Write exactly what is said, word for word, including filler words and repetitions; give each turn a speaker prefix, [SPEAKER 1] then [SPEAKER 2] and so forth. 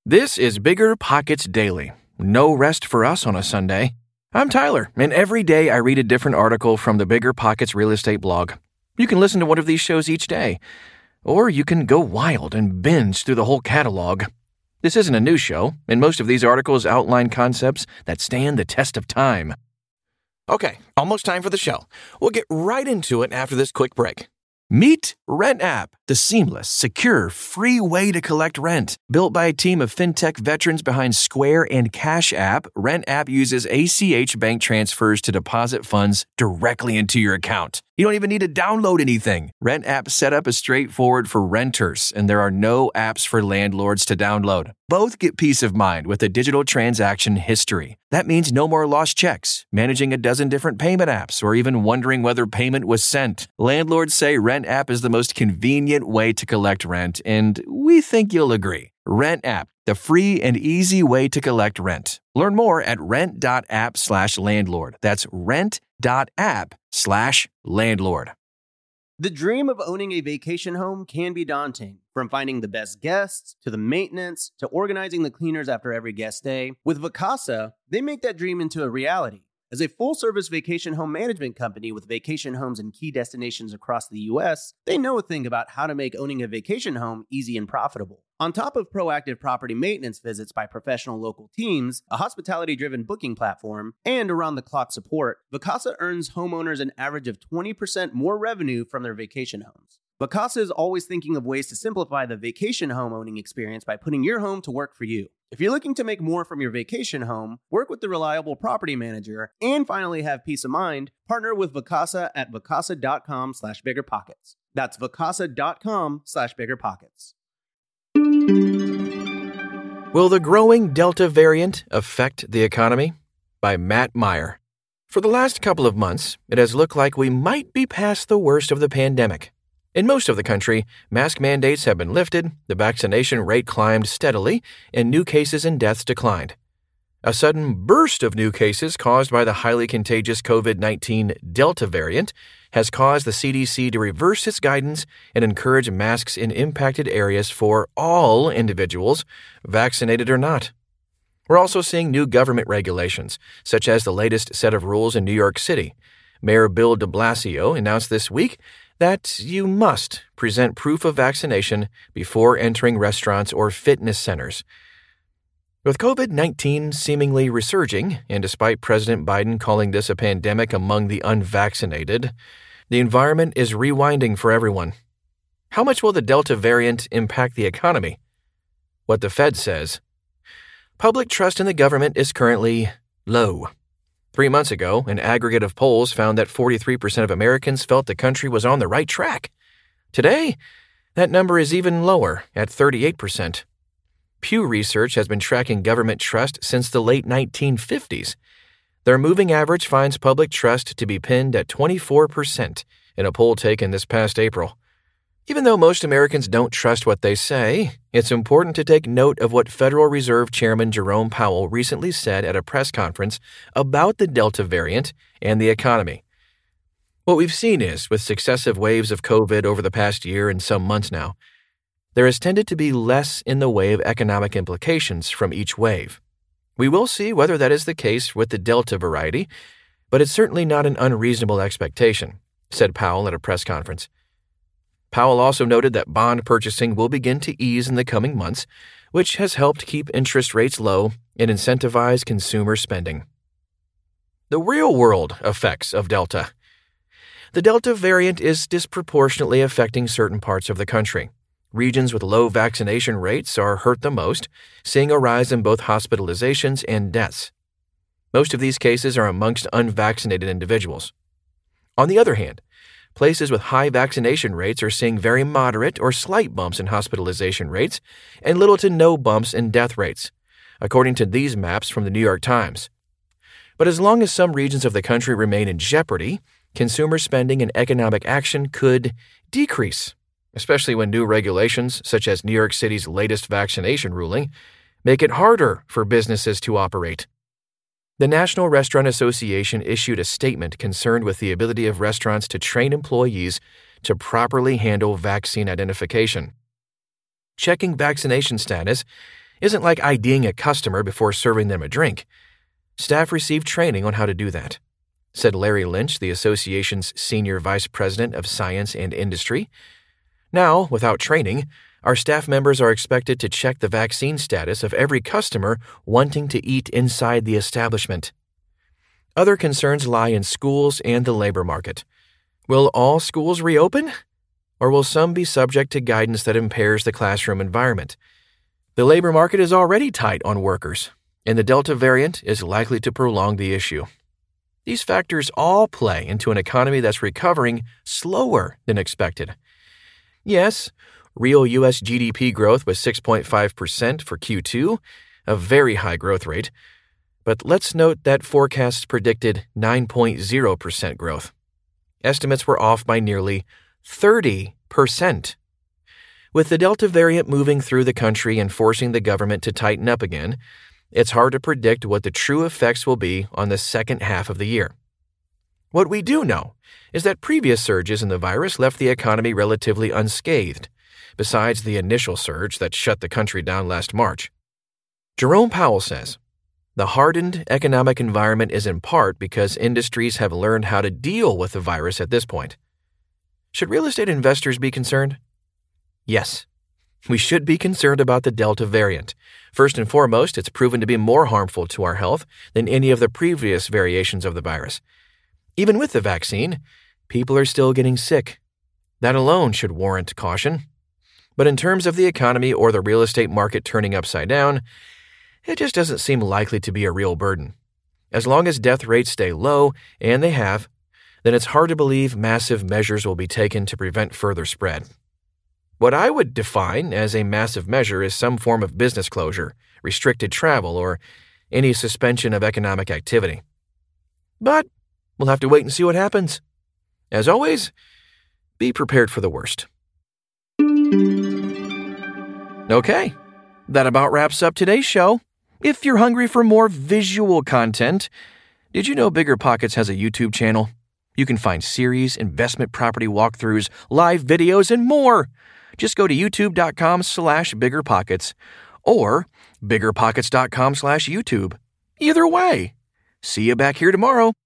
[SPEAKER 1] This is Bigger Pockets Daily. No rest for us on a Sunday. I'm Tyler, and every day I read a different article from the Bigger Pockets real estate blog. You can listen to one of these shows each day, or you can go wild and binge through the whole catalog. This isn't a new show, and most of these articles outline concepts that stand the test of time. Okay, almost time for the show. We'll get right into it after this quick break. Meet RentApp, the seamless, secure, free way to collect rent. Built by a team of fintech veterans behind Square and Cash App, RentApp uses A C H bank transfers to deposit funds directly into your account. You don't even need to download anything. RentApp setup is straightforward for renters, and there are no apps for landlords to download. Both get peace of mind with a digital transaction history. That means no more lost checks, managing a dozen different payment apps, or even wondering whether payment was sent. Landlords say RentApp is the most convenient way to collect rent, and we think you'll agree. RentApp, the free and easy way to collect rent. Learn more at rent.app slash landlord. That's rent.app slash landlord.
[SPEAKER 2] The dream of owning a vacation home can be daunting. From finding the best guests, to the maintenance, to organizing the cleaners after every guest stay. With Vacasa, they make that dream into a reality. As a full-service vacation home management company with vacation homes in key destinations across the U S, they know a thing about how to make owning a vacation home easy and profitable. On top of proactive property maintenance visits by professional local teams, a hospitality-driven booking platform, and around-the-clock support, Vacasa earns homeowners an average of twenty percent more revenue from their vacation homes. Vacasa is always thinking of ways to simplify the vacation home owning experience by putting your home to work for you. If you're looking to make more from your vacation home, work with the reliable property manager, and finally have peace of mind, partner with Vacasa at vacasa.com slash biggerpockets. That's vacasa.com slash biggerpockets.
[SPEAKER 1] Will the growing Delta variant affect the economy? By Matt Meyer. For the last couple of months, it has looked like we might be past the worst of the pandemic. In most of the country, mask mandates have been lifted, the vaccination rate climbed steadily, and new cases and deaths declined. A sudden burst of new cases caused by the highly contagious covid nineteen Delta variant has caused the C D C to reverse its guidance and encourage masks in impacted areas for all individuals, vaccinated or not. We're also seeing new government regulations, such as the latest set of rules in New York City. Mayor Bill de Blasio announced this week that you must present proof of vaccination before entering restaurants or fitness centers. With covid nineteen seemingly resurging, and despite President Biden calling this a pandemic among the unvaccinated, the environment is rewinding for everyone. How much will the Delta variant impact the economy? What the Fed says. Public trust in the government is currently low. Three months ago, an aggregate of polls found that forty-three percent of Americans felt the country was on the right track. Today, that number is even lower, at thirty-eight percent. Pew Research has been tracking government trust since the late nineteen fifties. Their moving average finds public trust to be pinned at twenty-four percent in a poll taken this past April. Even though most Americans don't trust what they say, it's important to take note of what Federal Reserve Chairman Jerome Powell recently said at a press conference about the Delta variant and the economy. What we've seen is, with successive waves of COVID over the past year and some months now, there has tended to be less in the way of economic implications from each wave. We will see whether that is the case with the Delta variety, but it's certainly not an unreasonable expectation, said Powell at a press conference. Powell also noted that bond purchasing will begin to ease in the coming months, which has helped keep interest rates low and incentivize consumer spending. The real-world effects of Delta. The Delta variant is disproportionately affecting certain parts of the country. Regions with low vaccination rates are hurt the most, seeing a rise in both hospitalizations and deaths. Most of these cases are amongst unvaccinated individuals. On the other hand, places with high vaccination rates are seeing very moderate or slight bumps in hospitalization rates and little to no bumps in death rates, according to these maps from the New York Times. But as long as some regions of the country remain in jeopardy, consumer spending and economic action could decrease, especially when new regulations, such as New York City's latest vaccination ruling, make it harder for businesses to operate. The National Restaurant Association issued a statement concerned with the ability of restaurants to train employees to properly handle vaccine identification. Checking vaccination status isn't like IDing a customer before serving them a drink. Staff received training on how to do that, said Larry Lynch, the association's Senior Vice President of Science and Industry. Now, without training, our staff members are expected to check the vaccine status of every customer wanting to eat inside the establishment. Other concerns lie in schools and the labor market. Will all schools reopen? Or will some be subject to guidance that impairs the classroom environment? The labor market is already tight on workers, and the Delta variant is likely to prolong the issue. These factors all play into an economy that's recovering slower than expected. Yes, real U S G D P growth was six point five percent for Q two, a very high growth rate. But let's note that forecasts predicted nine point zero percent growth. Estimates were off by nearly thirty percent. With the Delta variant moving through the country and forcing the government to tighten up again, it's hard to predict what the true effects will be on the second half of the year. What we do know is that previous surges in the virus left the economy relatively unscathed, besides the initial surge that shut the country down last March. Jerome Powell says, the hardened economic environment is in part because industries have learned how to deal with the virus at this point. Should real estate investors be concerned? Yes. We should be concerned about the Delta variant. First and foremost, it's proven to be more harmful to our health than any of the previous variations of the virus. Even with the vaccine, people are still getting sick. That alone should warrant caution. But in terms of the economy or the real estate market turning upside down, it just doesn't seem likely to be a real burden. As long as death rates stay low, and they have, then it's hard to believe massive measures will be taken to prevent further spread. What I would define as a massive measure is some form of business closure, restricted travel, or any suspension of economic activity. But we'll have to wait and see what happens. As always, be prepared for the worst. Okay, that about wraps up today's show. If you're hungry for more visual content, did you know BiggerPockets has a YouTube channel? You can find series, investment property walkthroughs, live videos, and more. Just go to youtube.com slash biggerpockets or biggerpockets.com slash YouTube. Either way. See you back here tomorrow.